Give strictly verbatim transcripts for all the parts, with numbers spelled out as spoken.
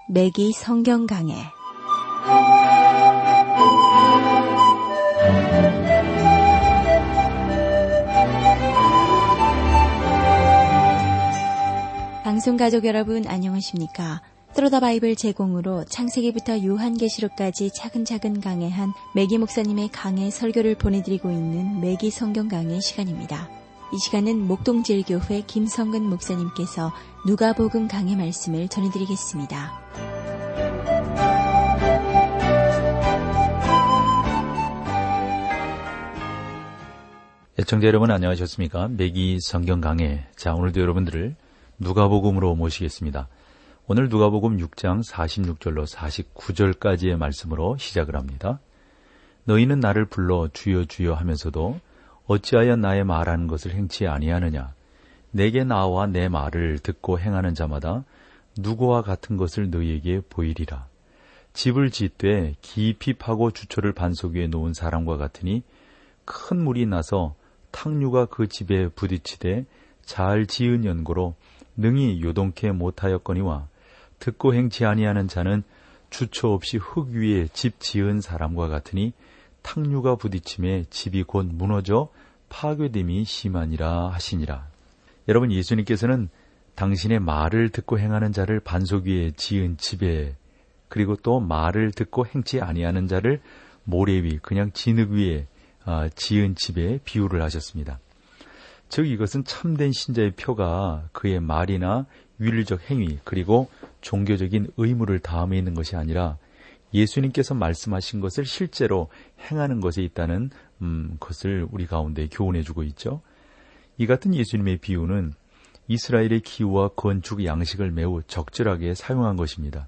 매기 성경 강해. 방송 가족 여러분 안녕하십니까? 스로더 바이블 제공으로 창세기부터 요한계시록까지 차근차근 강해한 매기 목사님의 강해 설교를 보내드리고 있는 매기 성경 강해 시간입니다. 이 시간은 목동제일교회 김성근 목사님께서 누가복음 강해 말씀을 전해드리겠습니다. 애청자 여러분 안녕하셨습니까? 매기 성경 강해. 자, 오늘도 여러분들을 누가복음으로 모시겠습니다. 오늘 누가복음 육 장 사십육 절로 사십구 절까지의 말씀으로 시작을 합니다. 너희는 나를 불러 주여 주여 하면서도 어찌하여 나의 말하는 것을 행치 아니하느냐? 내게 나와 내 말을 듣고 행하는 자마다 누구와 같은 것을 너희에게 보이리라. 집을 짓되 깊이 파고 주초를 반석 위에 놓은 사람과 같으니 큰 물이 나서 탕류가 그 집에 부딪히되 잘 지은 연고로 능히 요동케 못하였거니와 듣고 행치 아니하는 자는 주초 없이 흙 위에 집 지은 사람과 같으니 탕류가 부딪힘에 집이 곧 무너져 파괴됨이 심하니라 하시니라. 여러분, 예수님께서는 당신의 말을 듣고 행하는 자를 반석 위에 지은 집에, 그리고 또 말을 듣고 행치 아니하는 자를 모래 위, 그냥 진흙 위에 지은 집에 비유를 하셨습니다. 즉 이것은 참된 신자의 표가 그의 말이나 윤리적 행위 그리고 종교적인 의무를 다함에 있는 것이 아니라 예수님께서 말씀하신 것을 실제로 행하는 것에 있다는 음, 것을 우리 가운데 교훈해주고 있죠. 이 같은 예수님의 비유는 이스라엘의 기후와 건축 양식을 매우 적절하게 사용한 것입니다.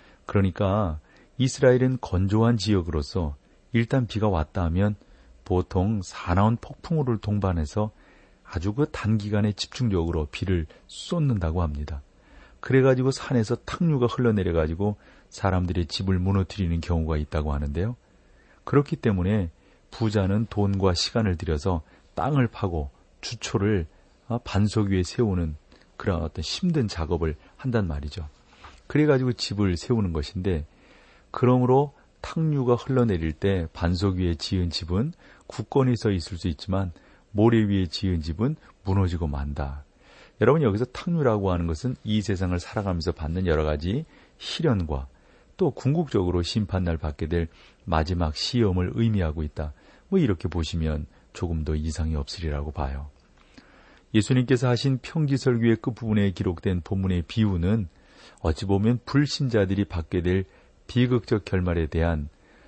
그러니까 이스라엘은 건조한 지역으로서 일단 비가 왔다 하면 보통 사나운 폭풍우를 동반해서 아주 그 단기간에 집중적으로 비를 쏟는다고 합니다. 그래가지고 산에서 탕류가 흘러내려가지고 사람들의 집을 무너뜨리는 경우가 있다고 하는데요. 그렇기 때문에 부자는 돈과 시간을 들여서 땅을 파고 주초를 반석 위에 세우는 그런 어떤 힘든 작업을 한단 말이죠. 그래가지고 집을 세우는 것인데, 그러므로 탕류가 흘러내릴 때 반석 위에 지은 집은 굳건히 서 있을 수 있지만 모래 위에 지은 집은 무너지고 만다. 여러분, 여기서 탕류라고 하는 것은 이 세상을 살아가면서 받는 여러 가지 시련과 또 궁극적으로 심판날 받게 될 마지막 시험을 의미하고 있다. 뭐 이렇게 보시면 조금 더 이상이 없으리라고 봐요. 예수님께서 하신 평지설교의 끝부분에 기록된 본문의 비유는 어찌 보면 불신자들이 받게 될 비극적 결말에 대한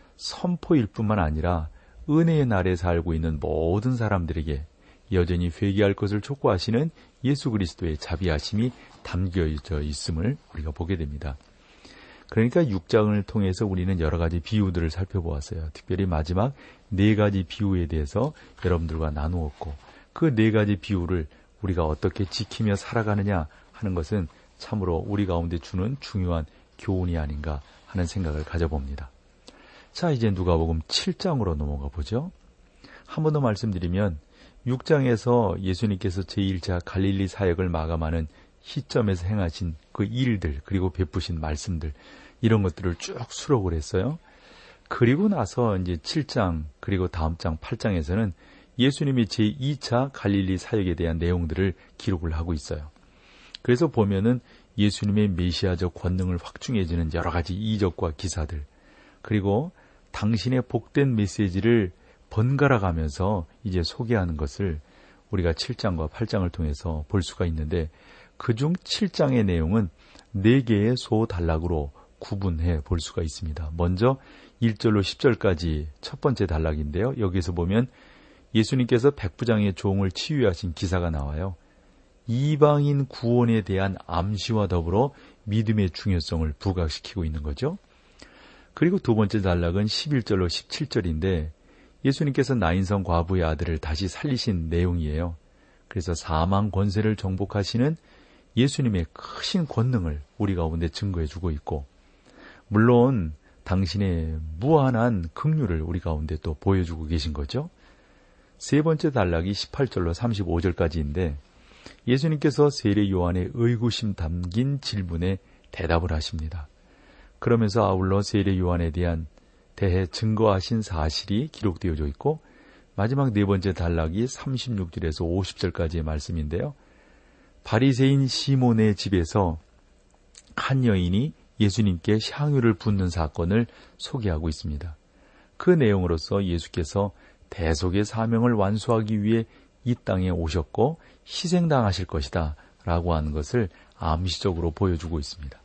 선포일 뿐만 아니라 은혜의 날에 살고 있는 모든 사람들에게 여전히 회개할 것을 촉구하시는 예수 그리스도의 자비하심이 담겨져 있음을 우리가 보게 됩니다. 그러니까 육 장을 통해서 우리는 여러 가지 비유들을 살펴보았어요. 특별히 마지막 네 가지 비유에 대해서 여러분들과 나누었고, 그 네 가지 비유를 우리가 어떻게 지키며 살아가느냐 하는 것은 참으로 우리 가운데 주는 중요한 교훈이 아닌가 하는 생각을 가져봅니다. 자, 이제 누가복음 칠 장으로 넘어가 보죠. 한 번 더 말씀드리면 육 장에서 예수님께서 제일 차 갈릴리 사역을 마감하는 시점에서 행하신 그 일들, 그리고 베푸신 말씀들, 이런 것들을 쭉 수록을 했어요. 그리고 나서 이제 칠 장, 그리고 다음 장 팔 장에서는 예수님이 제이 차 갈릴리 사역에 대한 내용들을 기록을 하고 있어요. 그래서 보면은 예수님의 메시아적 권능을 확증해지는 여러 가지 이적과 기사들, 그리고 당신의 복된 메시지를 번갈아 가면서 이제 소개하는 것을 우리가 칠 장과 팔 장을 통해서 볼 수가 있는데, 그중 칠 장의 내용은 네 개의 소단락으로 구분해 볼 수가 있습니다. 먼저 일 절로 십 절까지 첫 번째 단락인데요. 여기서 보면 예수님께서 백부장의 종을 치유하신 기사가 나와요. 이방인 구원에 대한 암시와 더불어 믿음의 중요성을 부각시키고 있는 거죠. 그리고 두 번째 단락은 십일 절로 십칠 절인데 예수님께서 나인성 과부의 아들을 다시 살리신 내용이에요. 그래서 사망 권세를 정복하시는 예수님의 크신 권능을 우리 가운데 증거해주고 있고, 물론 당신의 무한한 긍휼을 우리 가운데 또 보여주고 계신 거죠. 세 번째 단락이 십팔 절로 삼십오 절까지인데 예수님께서 세례 요한의 의구심 담긴 질문에 대답을 하십니다. 그러면서 아울러 세례 요한에 대한 대해 증거하신 사실이 기록되어져 있고 마지막 네 번째 단락이 삼십육 절에서 오십 절까지의 말씀인데요. 바리새인 시몬의 집에서 한 여인이 예수님께 향유를 붓는 사건을 소개하고 있습니다. 그 내용으로서 예수께서 대속의 사명을 완수하기 위해 이 땅에 오셨고 희생당하실 것이다 라고 하는 것을 암시적으로 보여주고 있습니다.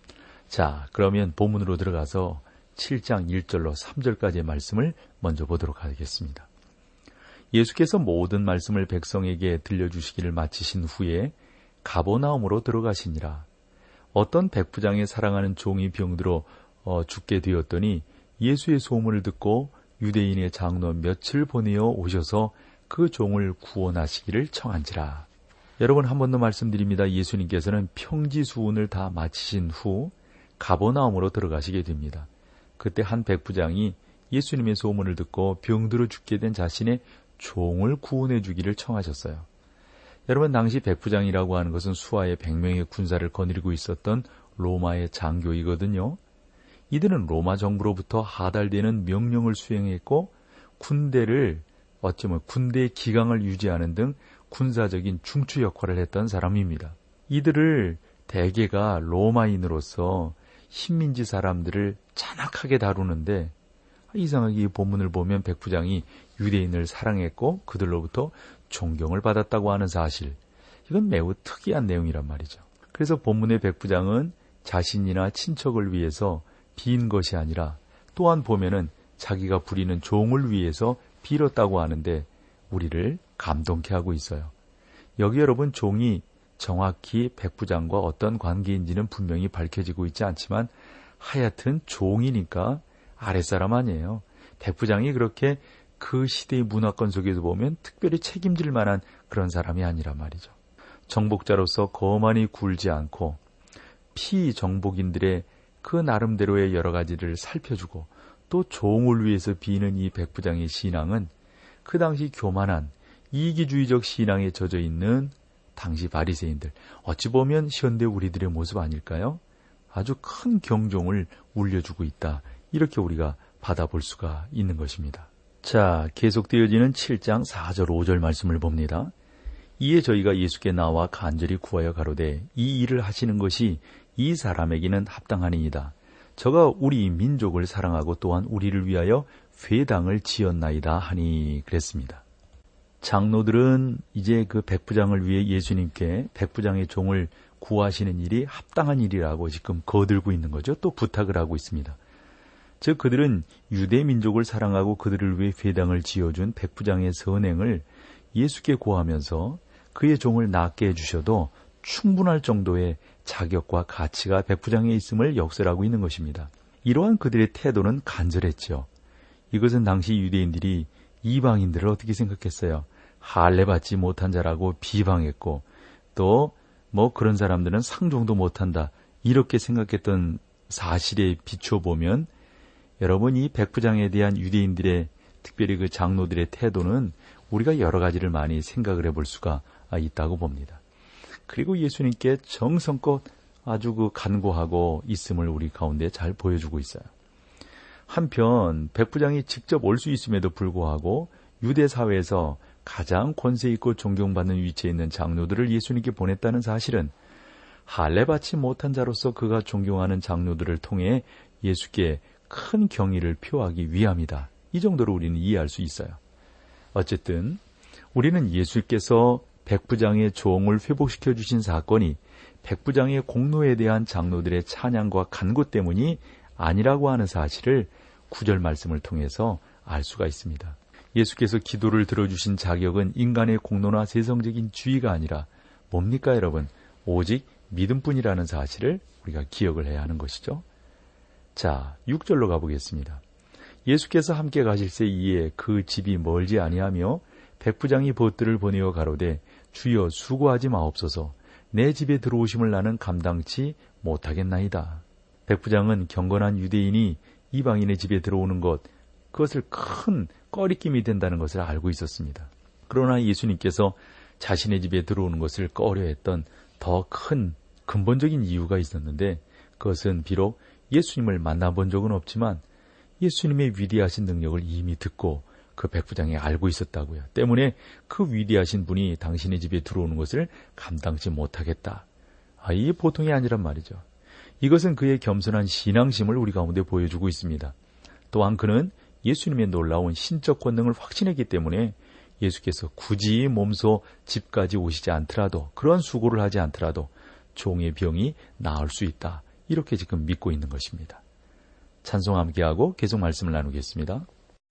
자, 그러면 본문으로 들어가서 칠 장 일 절로 삼 절까지의 말씀을 먼저 보도록 하겠습니다. 예수께서 모든 말씀을 백성에게 들려주시기를 마치신 후에 가버나움으로 들어가시니라. 어떤 백부장의 사랑하는 종이 병들어 어, 죽게 되었더니 예수의 소문을 듣고 유대인의 장로 몇을 보내어 오셔서 그 종을 구원하시기를 청한지라. 여러분, 한 번 더 말씀드립니다. 예수님께서는 평지수훈을 다 마치신 후 가버나움으로 들어가시게 됩니다. 그때 한 백부장이 예수님의 소문을 듣고 병들어 죽게 된 자신의 종을 구원해 주기를 청하셨어요. 여러분, 당시 백부장이라고 하는 것은 수하의 백 명의 군사를 거느리고 있었던 로마의 장교이거든요. 이들은 로마 정부로부터 하달되는 명령을 수행했고 군대를 어쩌면 군대의 기강을 유지하는 등 군사적인 중추 역할을 했던 사람입니다. 이들을 대개가 로마인으로서 식민지 사람들을 잔악하게 다루는데 이상하게 이 본문을 보면 백부장이 유대인을 사랑했고 그들로부터 존경을 받았다고 하는 사실, 이건 매우 특이한 내용이란 말이죠. 그래서 본문의 백부장은 자신이나 친척을 위해서 빈 것이 아니라 또한 보면은 자기가 부리는 종을 위해서 빌었다고 하는데 우리를 감동케 하고 있어요. 여기 여러분, 종이 정확히 백부장과 어떤 관계인지는 분명히 밝혀지고 있지 않지만 하여튼 종이니까 아랫사람 아니에요. 백부장이 그렇게 그 시대의 문화권 속에서 보면 특별히 책임질 만한 그런 사람이 아니란 말이죠. 정복자로서 거만히 굴지 않고 피정복인들의 그 나름대로의 여러 가지를 살펴주고 또 종을 위해서 비는 이 백부장의 신앙은 그 당시 교만한 이기주의적 신앙에 젖어 있는 당시 바리새인들, 어찌 보면 현대 우리들의 모습 아닐까요? 아주 큰 경종을 울려주고 있다, 이렇게 우리가 받아볼 수가 있는 것입니다. 자, 계속되어지는 칠 장 사 절 오 절 말씀을 봅니다. 이에 저희가 예수께 나와 간절히 구하여 가로되 이 일을 하시는 것이 이 사람에게는 합당하니이다. 저가 우리 민족을 사랑하고 또한 우리를 위하여 회당을 지었나이다 하니 그랬습니다. 장로들은 이제 그 백부장을 위해 예수님께 백부장의 종을 구하시는 일이 합당한 일이라고 지금 거들고 있는 거죠. 또 부탁을 하고 있습니다. 즉 그들은 유대 민족을 사랑하고 그들을 위해 회당을 지어준 백부장의 선행을 예수께 고하면서 그의 종을 낫게 해주셔도 충분할 정도의 자격과 가치가 백부장에 있음을 역설하고 있는 것입니다. 이러한 그들의 태도는 간절했죠. 이것은 당시 유대인들이 이방인들을 어떻게 생각했어요? 할례받지 못한 자라고 비방했고 또 뭐 그런 사람들은 상종도 못한다, 이렇게 생각했던 사실에 비춰보면 여러분, 이 백부장에 대한 유대인들의 특별히 그 장로들의 태도는 우리가 여러 가지를 많이 생각을 해볼 수가 있다고 봅니다. 그리고 예수님께 정성껏 아주 그 간구하고 있음을 우리 가운데 잘 보여주고 있어요. 한편 백부장이 직접 올 수 있음에도 불구하고 유대 사회에서 가장 권세 있고 존경받는 위치에 있는 장로들을 예수님께 보냈다는 사실은 할례받지 못한 자로서 그가 존경하는 장로들을 통해 예수께 큰 경의를 표하기 위함이다. 이 정도로 우리는 이해할 수 있어요. 어쨌든 우리는 예수께서 백부장의 종을 회복시켜 주신 사건이 백부장의 공로에 대한 장로들의 찬양과 간구 때문이 아니라고 하는 사실을 구절 말씀을 통해서 알 수가 있습니다. 예수께서 기도를 들어주신 자격은 인간의 공로나 세상적인 지위가 아니라 뭡니까 여러분? 오직 믿음뿐이라는 사실을 우리가 기억을 해야 하는 것이죠. 자, 육 절로 가보겠습니다. 예수께서 함께 가실새 이에 그 집이 멀지 아니하며 백부장이 벗들을 보내어 가로되 주여 수고하지 마옵소서, 내 집에 들어오심을 나는 감당치 못하겠나이다. 백부장은 경건한 유대인이 이방인의 집에 들어오는 것, 그것을 큰 꺼리낌이 된다는 것을 알고 있었습니다. 그러나 예수님께서 자신의 집에 들어오는 것을 꺼려했던 더 큰 근본적인 이유가 있었는데 그것은 비록 예수님을 만나본 적은 없지만 예수님의 위대하신 능력을 이미 듣고 그 백부장이 알고 있었다고요. 때문에 그 위대하신 분이 당신의 집에 들어오는 것을 감당치 못하겠다. 아, 이게 보통이 아니란 말이죠. 이것은 그의 겸손한 신앙심을 우리 가운데 보여주고 있습니다. 또한 그는 예수님의 놀라운 신적 권능을 확신했기 때문에 예수께서 굳이 몸소 집까지 오시지 않더라도, 그런 수고를 하지 않더라도 종의 병이 나을 수 있다. 이렇게 지금 믿고 있는 것입니다. 찬송 함께하고 계속 말씀을 나누겠습니다.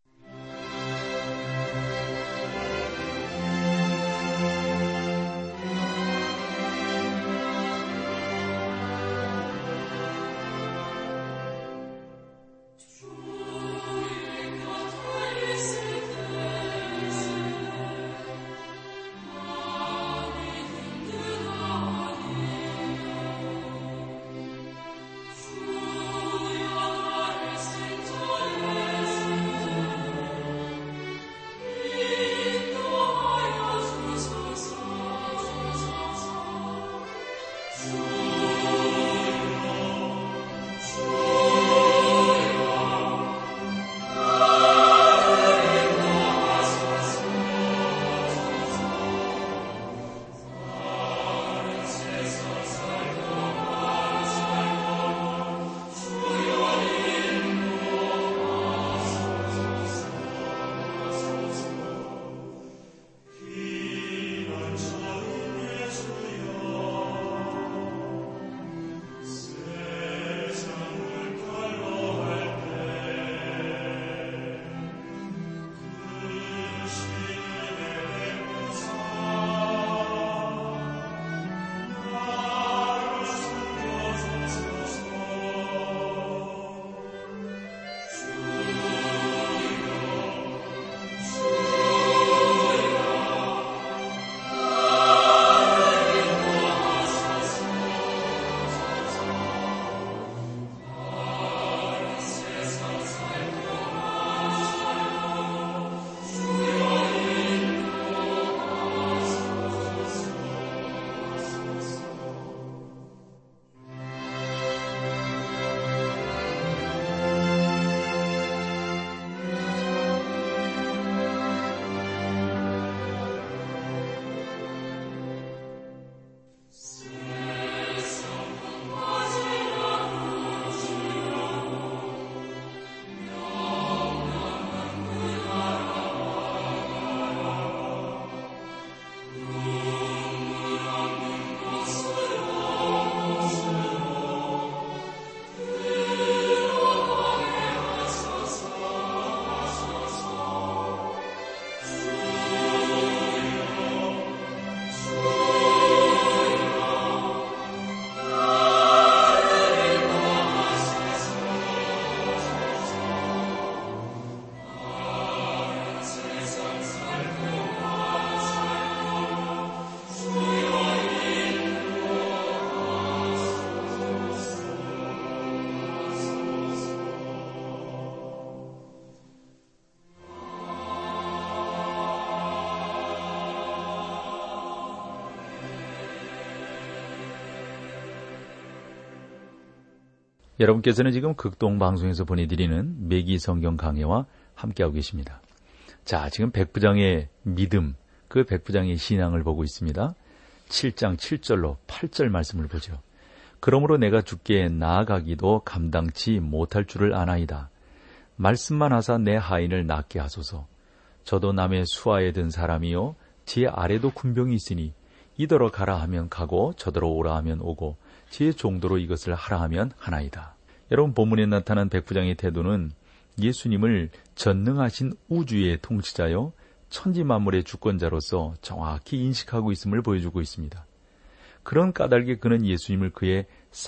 여러분께서는 지금 극동방송에서 보내드리는 매기 성경 강해와 함께하고 계십니다. 자, 지금 백부장의 믿음, 그 백부장의 신앙을 보고 있습니다. 칠 장 칠 절로 팔 절 말씀을 보죠. 그러므로 내가 주께 나아가기도 감당치 못할 줄을 아나이다. 말씀만 하사 내 하인을 낫게 하소서. 저도 남의 수하에 든 사람이요 제 아래도 군병이 있으니 이더러 가라 하면 가고 저더러 오라 하면 오고 제 종도로 이것을 하라 하면 하나이다. 여러분, 본문에 나타난 백부장의 태도는 예수님을 전능하신 우주의 통치자요 천지만물의 주권자로서 정확히 인식하고 있음을 보여주고 있습니다. 그런 까닭에 그는 예수님을 그의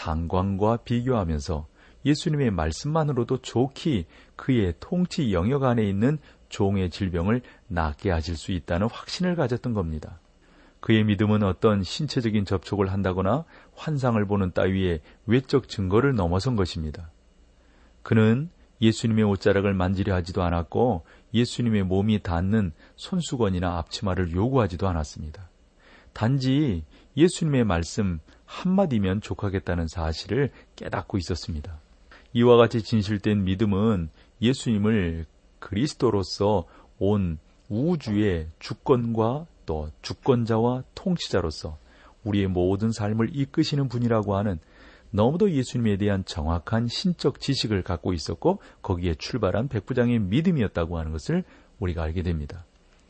상관과 비교하면서 예수님의 말씀만으로도 좋게 그의 통치 영역 안에 있는 종의 질병을 낫게 하실 수 있다는 확신을 가졌던 겁니다. 그의 믿음은 어떤 신체적인 접촉을 한다거나 환상을 보는 따위의 외적 증거를 넘어선 것입니다. 그는 예수님의 옷자락을 만지려 하지도 않았고 예수님의 몸이 닿는 손수건이나 앞치마를 요구하지도 않았습니다. 단지 예수님의 말씀 한마디면 족하겠다는 사실을 깨닫고 있었습니다. 이와 같이 진실된 믿음은 예수님을 그리스도로서 온 우주의 주권과 또 주권자와 통치자로서 우리의 모든 삶을 이끄시는 분이라고 하는 너무도 예수님에 대한 정확한 신적 지식을 갖고 있었고 거기에 출발한 백부장의 믿음이었다고 하는 것을 우리가 알게 됩니다.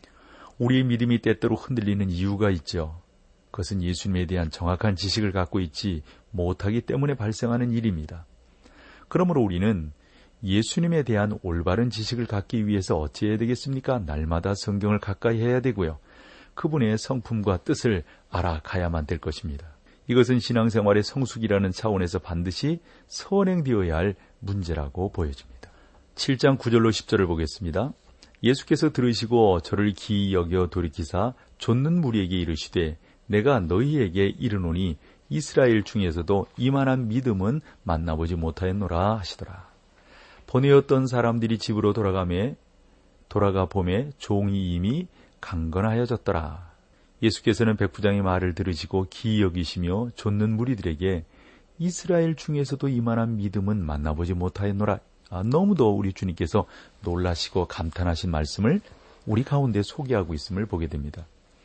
우리의 믿음이 때때로 흔들리는 이유가 있죠. 그것은 예수님에 대한 정확한 지식을 갖고 있지 못하기 때문에 발생하는 일입니다. 그러므로 우리는 예수님에 대한 올바른 지식을 갖기 위해서 어찌해야 되겠습니까? 날마다 성경을 가까이 해야 되고요. 그분의 성품과 뜻을 알아가야만 될 것입니다. 이것은 신앙생활의 성숙이라는 차원에서 반드시 선행되어야 할 문제라고 보여집니다. 칠 장 구 절로 십 절을 보겠습니다. 예수께서 들으시고 저를 기이 여겨 돌이키사 좇는 무리에게 이르시되 내가 너희에게 이르노니 이스라엘 중에서도 이만한 믿음은 만나보지 못하였노라 하시더라. 보내었던 사람들이 집으로 돌아가매 돌아가 보매 종이 이미 강건하여졌더라. 예수께서는 백부장의 말을 들으시고 기이 여기시며 좇는 무리들에게 이스라엘 중에서도 이만한 믿음은 만나보지 못하였노라. 아, 너무도 우리 주님께서 놀라시고 감탄하신 말씀을 우리 가운데 소개하고 있음을 보게 됩니다.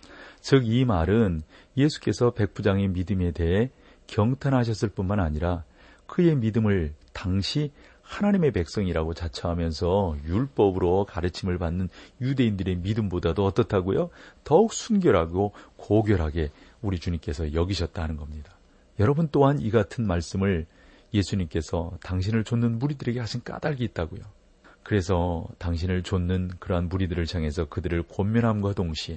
즉 이 말은 예수께서 백부장의 믿음에 대해 경탄하셨을 뿐만 아니라 그의 믿음을 당시 하나님의 백성이라고 자처하면서 율법으로 가르침을 받는 유대인들의 믿음보다도 어떻다고요? 더욱 순결하고 고결하게 우리 주님께서 여기셨다는 겁니다. 여러분 또한 이 같은 말씀을 예수님께서 당신을 좇는 무리들에게 하신 까닭이 있다고요. 그래서 당신을 좇는 그러한 무리들을 향해서 그들을 권면함과 동시에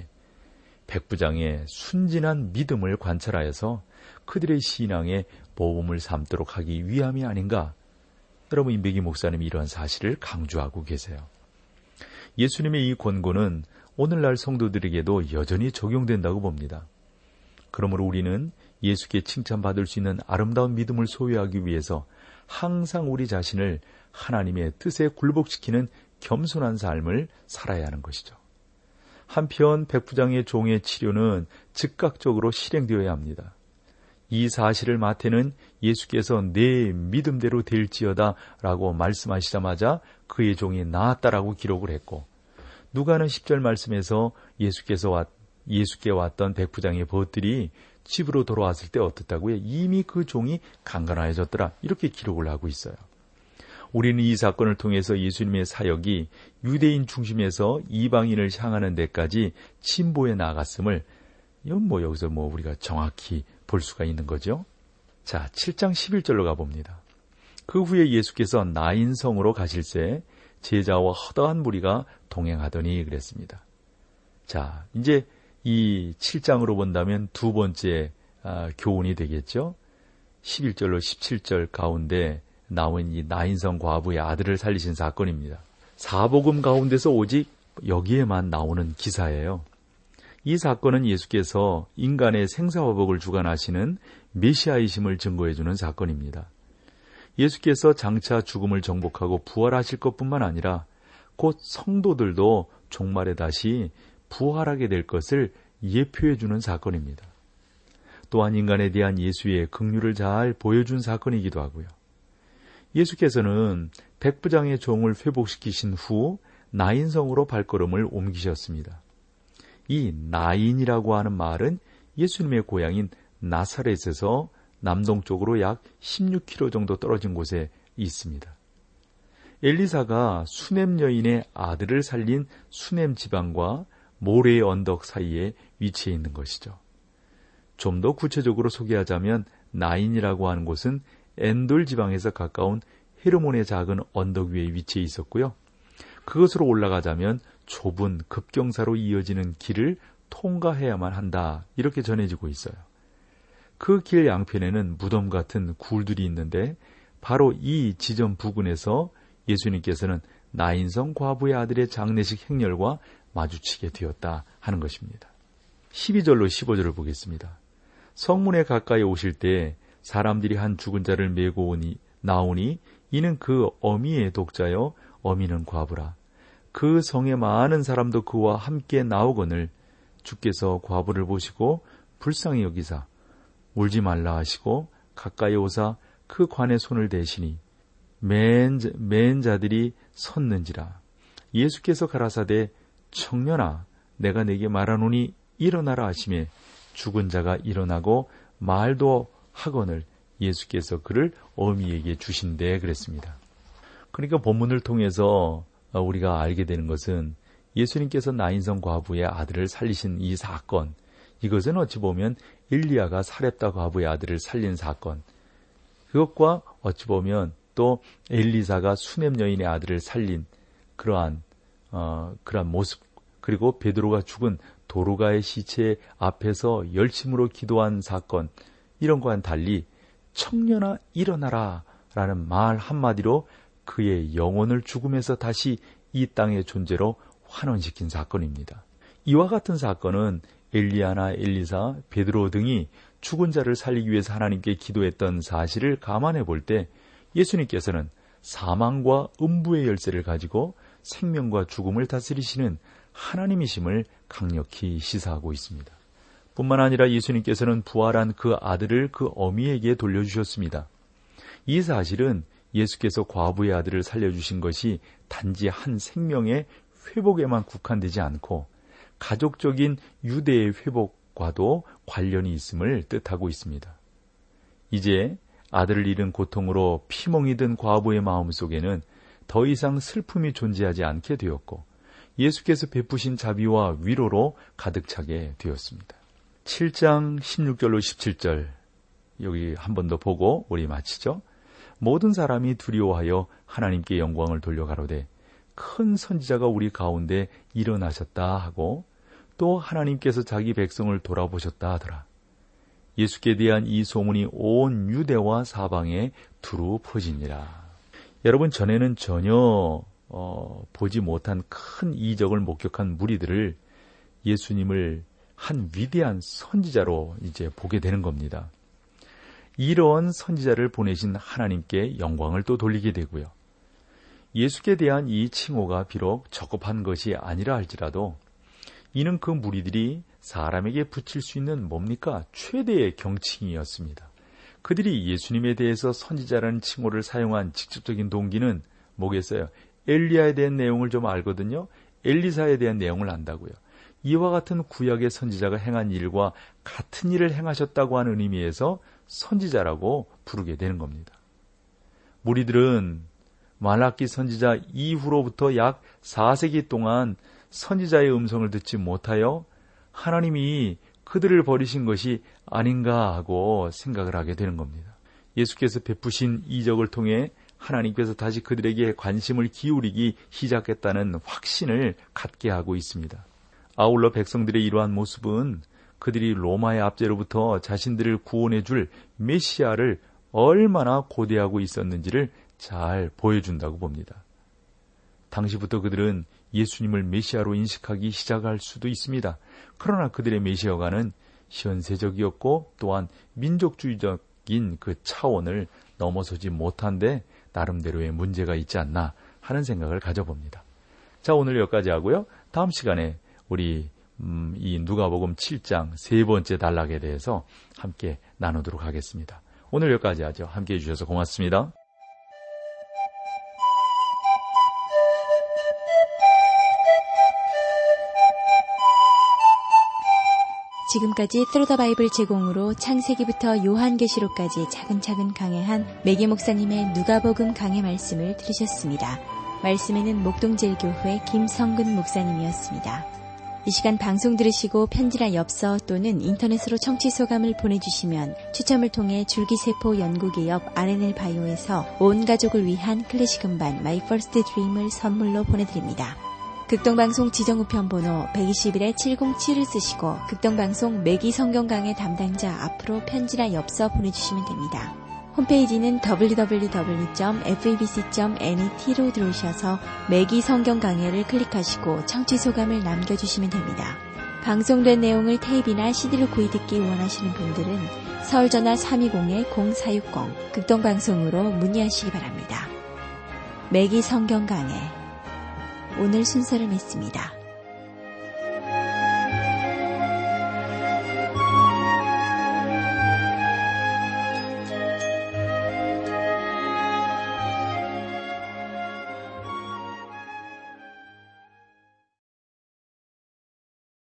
백부장의 순진한 믿음을 관찰하여서 그들의 신앙에 모범을 삼도록 하기 위함이 아닌가. 여러분, 임백기 목사님이 이러한 사실을 강조하고 계세요. 예수님의 이 권고는 오늘날 성도들에게도 여전히 적용된다고 봅니다. 그러므로 우리는 예수께 칭찬받을 수 있는 아름다운 믿음을 소유하기 위해서 항상 우리 자신을 하나님의 뜻에 굴복시키는 겸손한 삶을 살아야 하는 것이죠. 한편 백부장의 종의 치료는 즉각적으로 실행되어야 합니다. 이 사실을 마태는 예수께서 내 믿음대로 될지어다 라고 말씀하시자마자 그의 종이 나았다라고 기록을 했고, 누가는 십 절 말씀에서 예수께서 왔, 예수께 왔던 백부장의 벗들이 집으로 돌아왔을 때 어떻다고요? 이미 그 종이 강건하여졌더라, 이렇게 기록을 하고 있어요. 우리는 이 사건을 통해서 예수님의 사역이 유대인 중심에서 이방인을 향하는 데까지 진보해 나갔음을 뭐 여기서 뭐 우리가 정확히 볼 수가 있는 거죠. 자, 칠 장 십일 절로 가봅니다. 그 후에 예수께서 나인성으로 가실새 제자와 허다한 무리가 동행하더니 그랬습니다. 자, 이제 이 칠 장으로 본다면 두 번째 아, 교훈이 되겠죠. 십일 절로 십칠 절 가운데 나온 이 나인성 과부의 아들을 살리신 사건입니다. 사복음 가운데서 오직 여기에만 나오는 기사예요. 이 사건은 예수께서 인간의 생사화복을 주관하시는 메시아이심을 증거해주는 사건입니다. 예수께서 장차 죽음을 정복하고 부활하실 것뿐만 아니라 곧 성도들도 종말에 다시 부활하게 될 것을 예표해주는 사건입니다. 또한 인간에 대한 예수의 긍휼을 잘 보여준 사건이기도 하고요. 예수께서는 백부장의 종을 회복시키신 후 나인성으로 발걸음을 옮기셨습니다. 이 나인이라고 하는 말은 예수님의 고향인 나사렛에서 남동쪽으로 약 십육 킬로미터 정도 떨어진 곳에 있습니다. 엘리사가 수넴 여인의 아들을 살린 수넴 지방과 모레의 언덕 사이에 위치해 있는 것이죠. 좀 더 구체적으로 소개하자면 나인이라고 하는 곳은 엔돌 지방에서 가까운 헤르몬의 작은 언덕 위에 위치해 있었고요. 그것으로 올라가자면 좁은 급경사로 이어지는 길을 통과해야만 한다, 이렇게 전해지고 있어요. 그 길 양편에는 무덤 같은 굴들이 있는데 바로 이 지점 부근에서 예수님께서는 나인성 과부의 아들의 장례식 행렬과 마주치게 되었다 하는 것입니다. 십이 절로 십오 절을 보겠습니다. 성문에 가까이 오실 때 사람들이 한 죽은 자를 메고 오니 나오니 이는 그 어미의 독자여 어미는 과부라. 그 성의 많은 사람도 그와 함께 나오거늘 주께서 과부를 보시고 불쌍히 여기사 울지 말라 하시고 가까이 오사 그 관에 손을 대시니 맨, 맨 자들이 섰는지라. 예수께서 가라사대 청년아 내가 내게 말하노니 일어나라 하시매 죽은 자가 일어나고 말도 하거늘 예수께서 그를 어미에게 주신대 그랬습니다. 그러니까 본문을 통해서 우리가 알게 되는 것은 예수님께서 나인성 과부의 아들을 살리신 이 사건, 이것은 어찌 보면 엘리야가 사렙다 과부의 아들을 살린 사건, 그것과 어찌 보면 또 엘리사가 수넴 여인의 아들을 살린 그러한 어, 그러한 모습, 그리고 베드로가 죽은 도루가의 시체 앞에서 열심으로 기도한 사건, 이런 거와는 달리 청년아 일어나라 라는 말 한마디로 그의 영혼을 죽음에서 다시 이 땅의 존재로 환원시킨 사건입니다. 이와 같은 사건은 엘리야나 엘리사, 베드로 등이 죽은 자를 살리기 위해서 하나님께 기도했던 사실을 감안해 볼 때 예수님께서는 사망과 음부의 열쇠를 가지고 생명과 죽음을 다스리시는 하나님이심을 강력히 시사하고 있습니다. 뿐만 아니라 예수님께서는 부활한 그 아들을 그 어미에게 돌려주셨습니다. 이 사실은 예수께서 과부의 아들을 살려주신 것이 단지 한 생명의 회복에만 국한되지 않고 가족적인 유대의 회복과도 관련이 있음을 뜻하고 있습니다. 이제 아들을 잃은 고통으로 피멍이 든 과부의 마음속에는 더 이상 슬픔이 존재하지 않게 되었고 예수께서 베푸신 자비와 위로로 가득 차게 되었습니다. 칠 장 십육 절로 십칠 절 여기 한 번 더 보고 우리 마치죠. 모든 사람이 두려워하여 하나님께 영광을 돌려가로되 큰 선지자가 우리 가운데 일어나셨다 하고 또 하나님께서 자기 백성을 돌아보셨다 하더라. 예수께 대한 이 소문이 온 유대와 사방에 두루 퍼지니라. 여러분, 전에는 전혀 어, 보지 못한 큰 이적을 목격한 무리들을 예수님을 한 위대한 선지자로 이제 보게 되는 겁니다. 이런 선지자를 보내신 하나님께 영광을 또 돌리게 되고요. 예수께 대한 이 칭호가 비록 적합한 것이 아니라 할지라도 이는 그 무리들이 사람에게 붙일 수 있는 뭡니까? 최대의 경칭이었습니다. 그들이 예수님에 대해서 선지자라는 칭호를 사용한 직접적인 동기는 뭐겠어요? 엘리야에 대한 내용을 좀 알거든요. 엘리사에 대한 내용을 안다고요. 이와 같은 구약의 선지자가 행한 일과 같은 일을 행하셨다고 하는 의미에서 선지자라고 부르게 되는 겁니다. 무리들은 말라기 선지자 이후로부터 약 사 세기 동안 선지자의 음성을 듣지 못하여 하나님이 그들을 버리신 것이 아닌가 하고 생각을 하게 되는 겁니다. 예수께서 베푸신 이적을 통해 하나님께서 다시 그들에게 관심을 기울이기 시작했다는 확신을 갖게 하고 있습니다. 아울러 백성들의 이러한 모습은 그들이 로마의 압제로부터 자신들을 구원해 줄 메시아를 얼마나 고대하고 있었는지를 잘 보여준다고 봅니다. 당시부터 그들은 예수님을 메시아로 인식하기 시작할 수도 있습니다. 그러나 그들의 메시아가는 현세적이었고 또한 민족주의적인 그 차원을 넘어서지 못한데 나름대로의 문제가 있지 않나 하는 생각을 가져봅니다. 자, 오늘 여기까지 하고요. 다음 시간에 우리 음, 이 누가복음 칠 장 세 번째 단락에 대해서 함께 나누도록 하겠습니다. 오늘 여기까지 하죠. 함께해 주셔서 고맙습니다. 지금까지 트로더 바이블 제공으로 창세기부터 요한계시록까지 차근차근 강해한 매기 목사님의 누가복음 강해 말씀을 들으셨습니다. 말씀에는 목동제일교회 김성근 목사님이었습니다. 이 시간 방송 들으시고 편지나 엽서 또는 인터넷으로 청취 소감을 보내주시면 추첨을 통해 줄기세포 연구기업 알엔엘 바이오에서 온 가족을 위한 클래식 음반 My First Dream을 선물로 보내드립니다. 극동방송 지정우편 번호 백이십일 칠공칠을 쓰시고 극동방송 매기 성경 강해 담당자 앞으로 편지나 엽서 보내주시면 됩니다. 홈페이지는 더블유 더블유 더블유 점 에프이비씨 점 net로 들어오셔서 매기 성경 강해를 클릭하시고 청취 소감을 남겨주시면 됩니다. 방송된 내용을 테이프나 씨디로 구입듣기 원하시는 분들은 서울전화 삼이공 공사육공 극동방송으로 문의하시기 바랍니다. 매기 성경 강해 오늘 순서를 맺습니다.